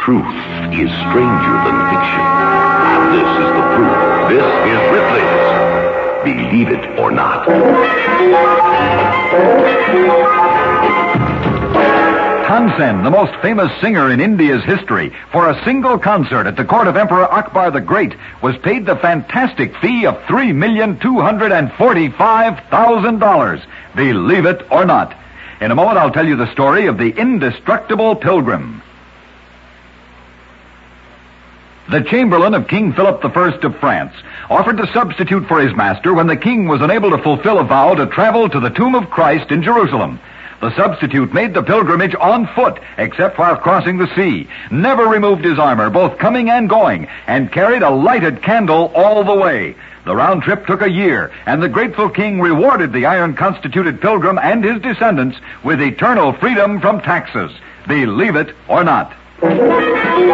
Truth is stranger than fiction. And this is the proof. This is Ripley's Believe It or Not. Tansen, the most famous singer in India's history, for a single concert at the court of Emperor Akbar the Great, was paid the fantastic fee of $3,245,000. Believe it or not. In a moment, I'll tell you the story of the indestructible pilgrim. The Chamberlain of King Philip I of France offered to substitute for his master when the king was unable to fulfill a vow to travel to the tomb of Christ in Jerusalem. The substitute made the pilgrimage on foot, except while crossing the sea, never removed his armor, both coming and going, and carried a lighted candle all the way. The round trip took a year, and the grateful king rewarded the iron-constituted pilgrim and his descendants with eternal freedom from taxes. Believe it or not.